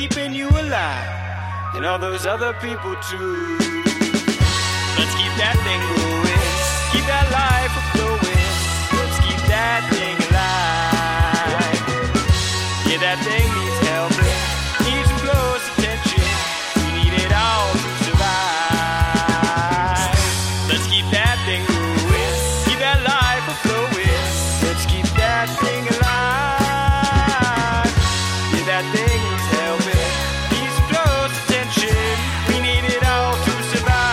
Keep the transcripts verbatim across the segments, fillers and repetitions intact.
keeping you alive, and all those other people too. Let's keep that thing going, keep that life flowing. Let's keep that thing alive. Yeah, that thing needs helping, needs some close attention. We need it all to survive. Let's keep that thing going, keep that life flowing. Let's keep that thing alive. Yeah, that thing needs helping, needs close attention. We need it all to survive.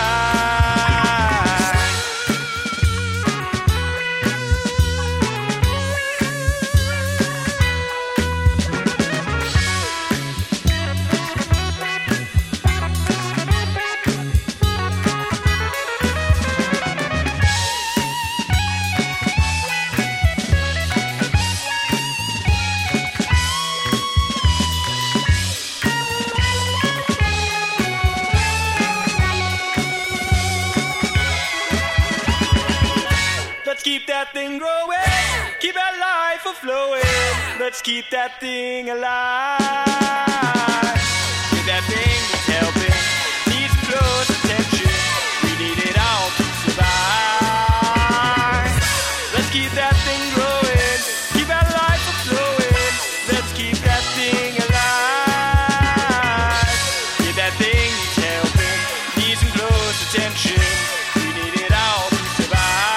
Let's keep that thing growing, keep that life a-flowing. Let's keep that thing alive. Keep that thing that's helping, needs close attention. We need it all to survive. Let's keep that thing growing, keep that life a-flowing. Let's keep that thing alive. Keep that thing that's helping, needs some close attention. We need it all to survive.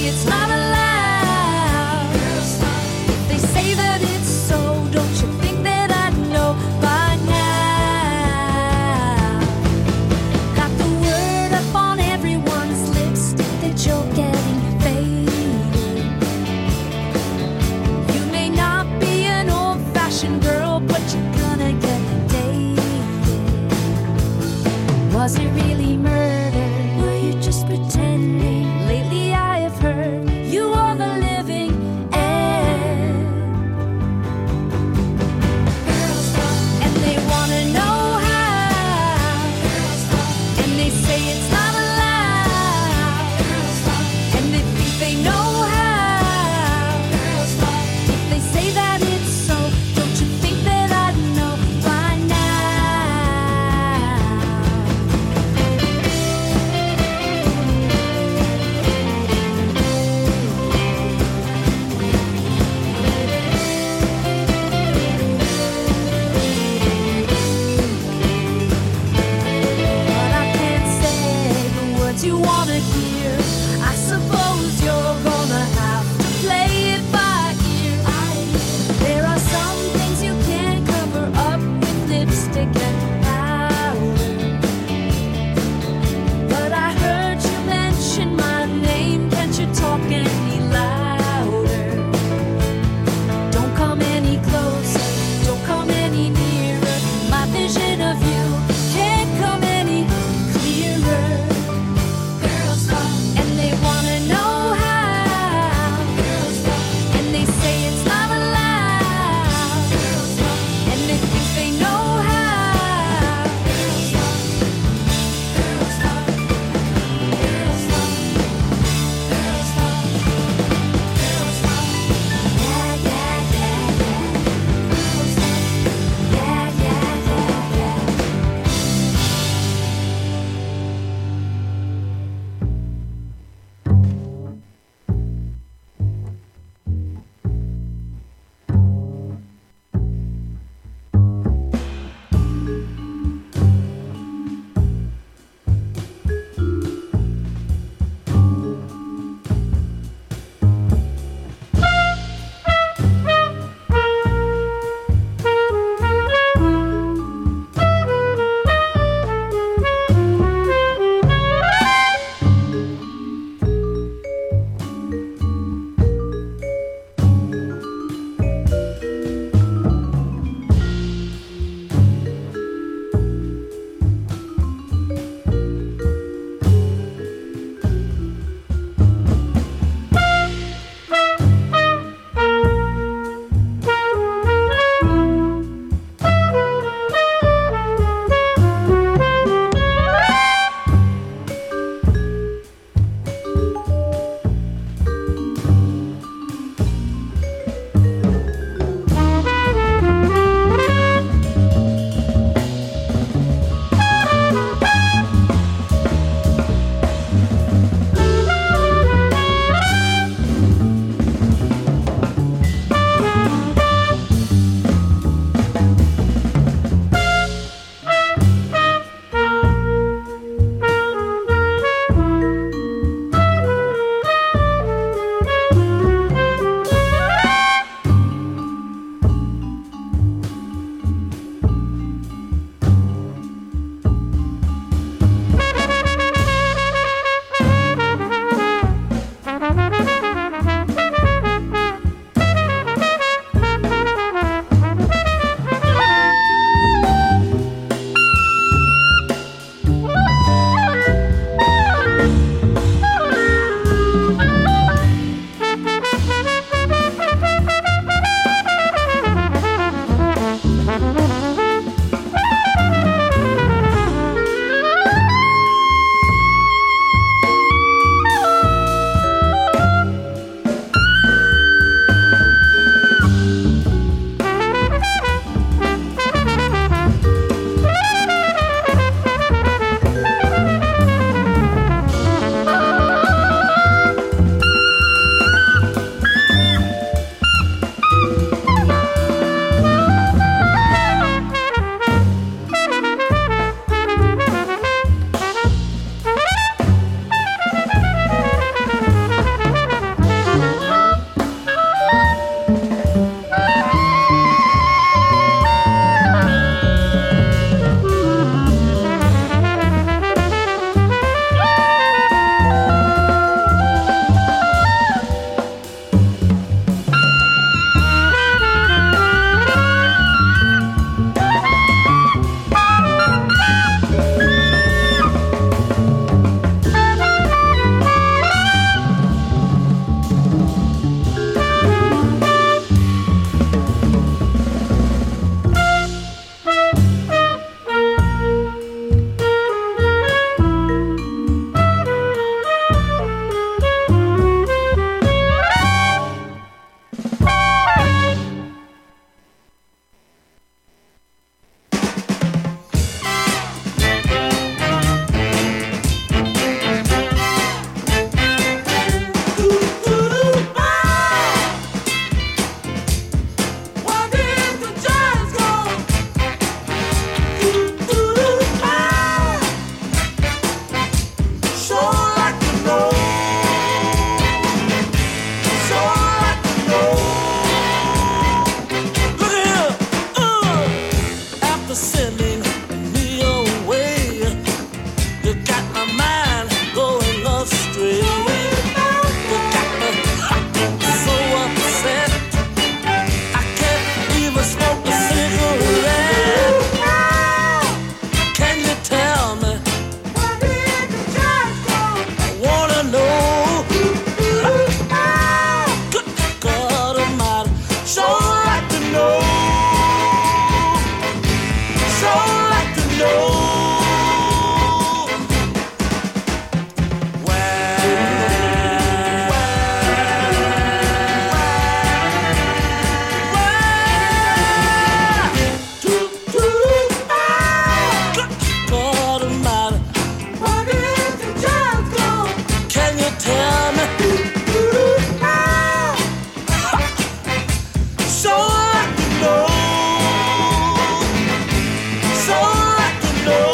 it's not allowed. If they say that it's so, don't you think that I know by now? Got the word up on everyone's lips that you're getting faded. You may not be an old-fashioned girl, but you're gonna get dated. Was it really murder? Were you just pretending? Lately I have heard you are the living end. And they wanna know how. And they say it's not allowed. And they think they know how. If they say that it's so, don't you think that I'd know by now? know.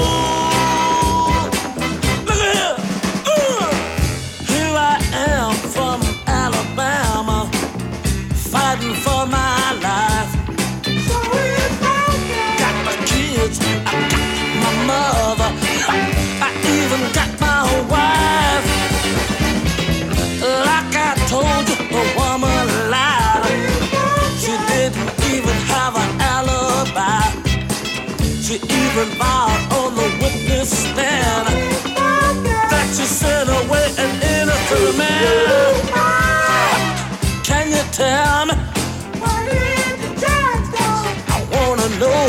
Look at here. Uh, here I am from Alabama, fighting for my life. Got my kids, I got my mother, I, I even got my wife. Like I told you, the woman lied. She didn't even have an alibi. She even lied on the witness stand that she sent away an innocent man. Can you tell me? Where did the judge go? I wanna know.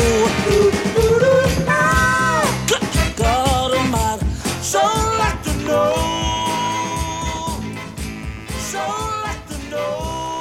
Good God Almighty, so like to know. So like to know.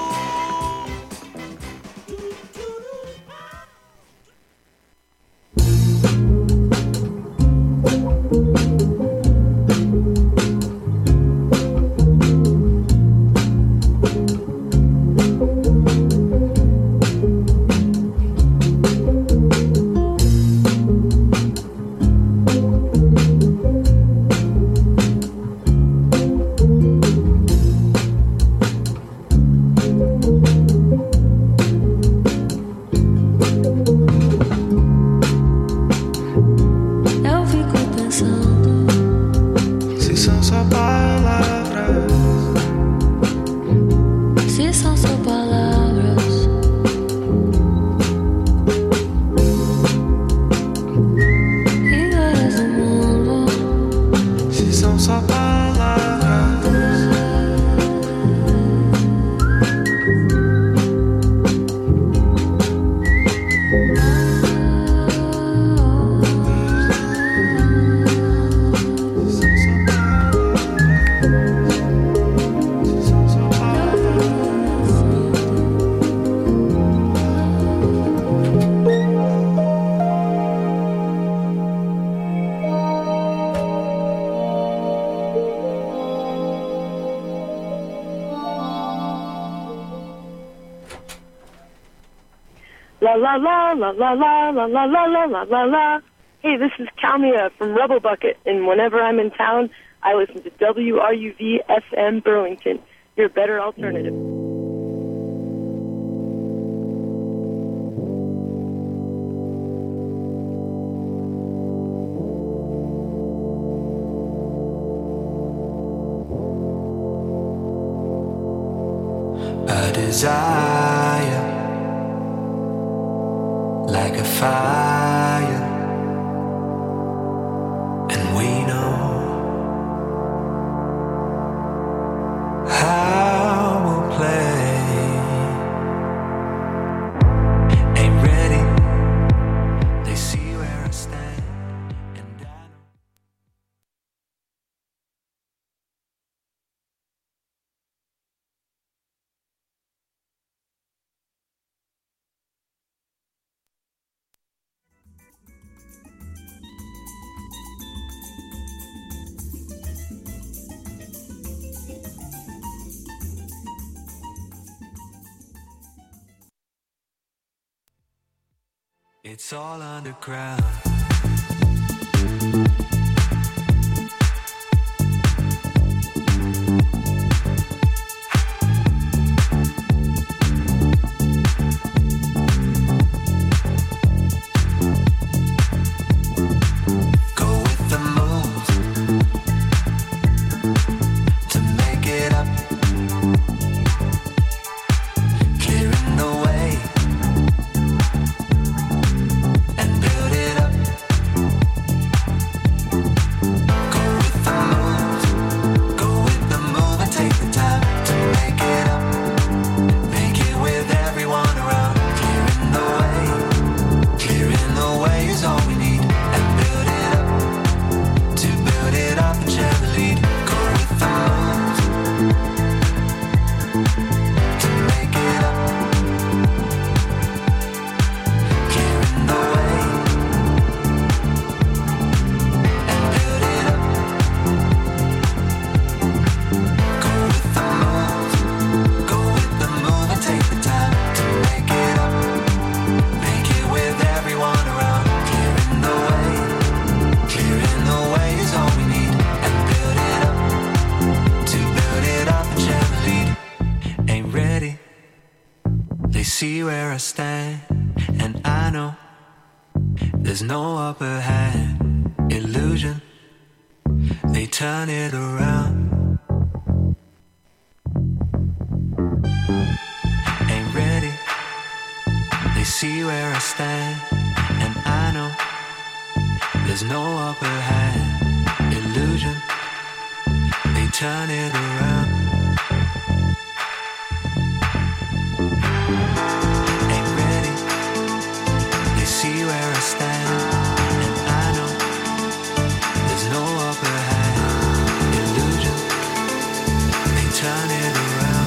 La la la la la la la la la la la la la. Hey, this is Kalmia from Rebel Bucket, and whenever I'm in town, I listen to W R U V F M Burlington, your better alternative. A desire like a fire, and we know how we'll play. Ain't ready, they see where I stand, and I know. It's all underground. Go with the moves to make it up, clearing the way and build it up. see where I stand, and I know there's no upper hand. Illusion, they turn it around. Ain't ready, they see where I stand, and I know there's no upper hand. Illusion, they turn it around. Ain't ready, they see where I stand, and I know there's no upper hand. Illusion, they turn it around.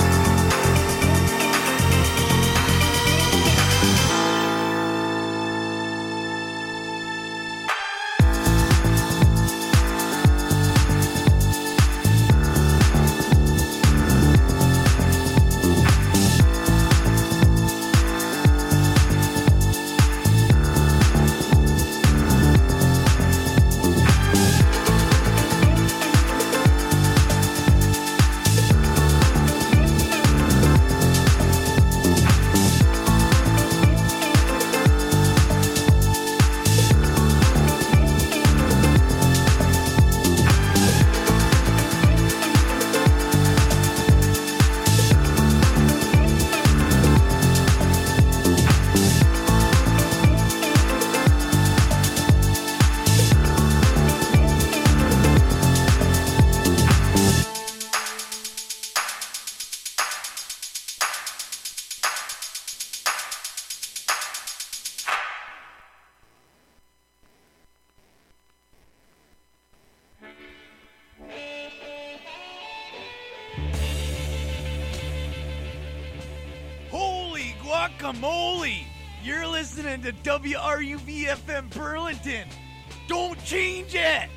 Guacamole! You're listening to W R U V F M Burlington. Don't change it!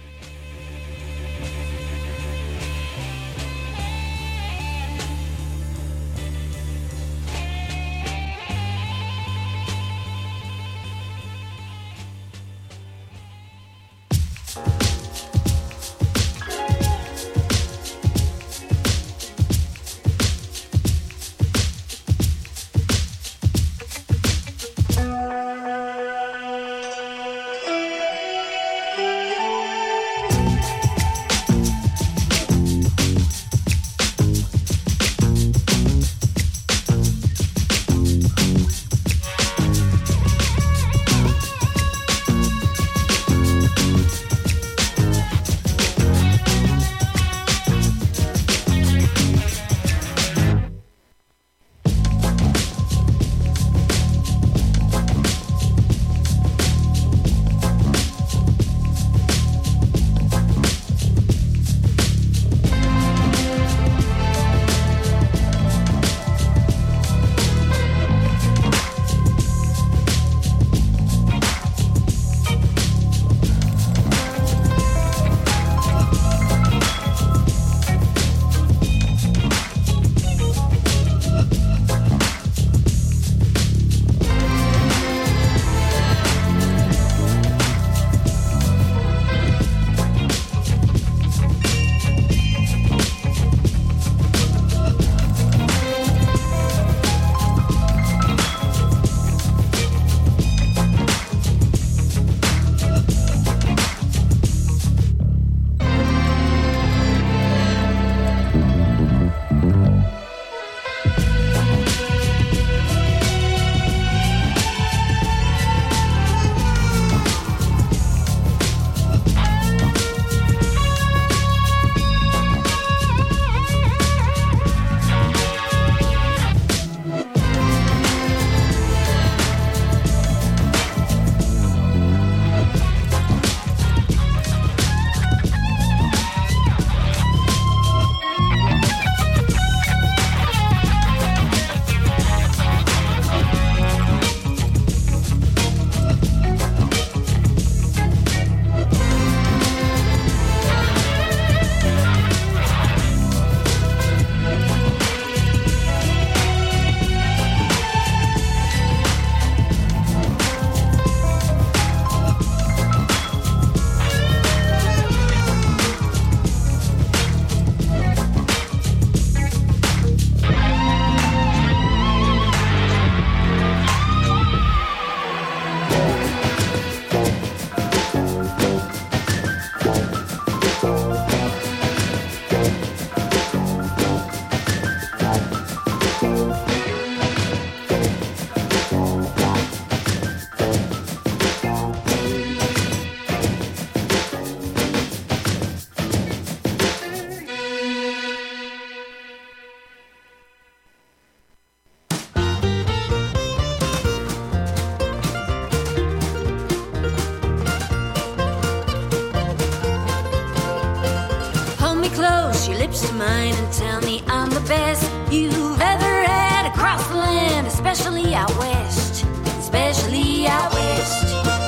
close your lips to mine and tell me I'm the best you've ever had across the land, especially out west, especially out west.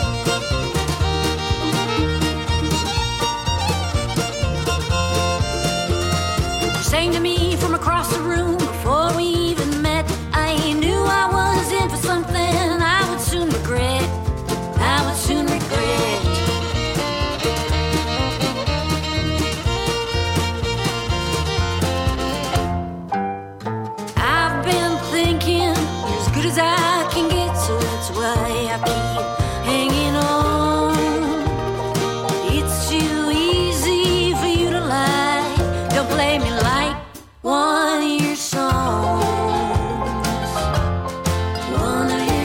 You sang to me from across the room before we even met. I knew I was in for something I would soon regret, I would soon regret. I've been thinking you're as good as I can get, so that's why I keep hanging on. It's too easy for you to lie. Don't play me like one of your songs, one of your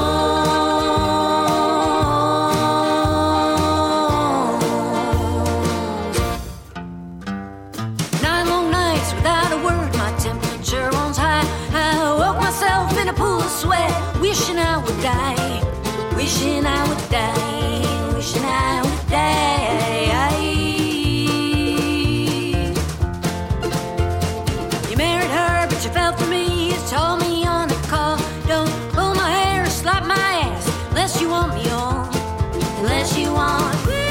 songs. Nine long nights without a word, my temperature runs high. I woke myself in a pool of sweat, wishing I would die, wishing I would die, wishing I would die. You married her, but you fell for me. You told me on the call, don't pull my hair or slap my ass unless you want me on, unless you want.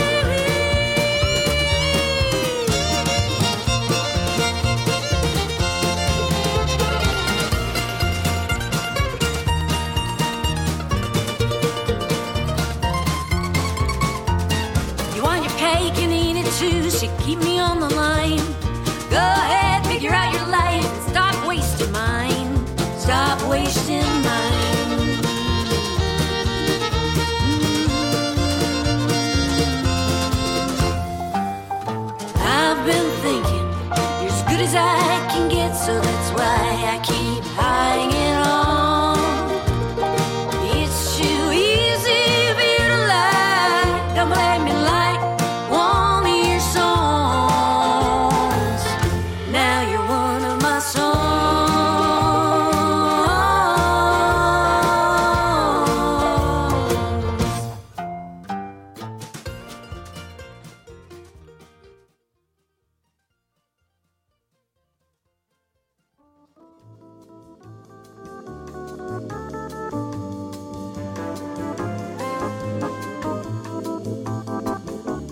You want your cake and eat it too, so keep me on the line. Go ahead, figure out your life and stop wasting mine, stop wasting mine. I've been thinking you're as good as I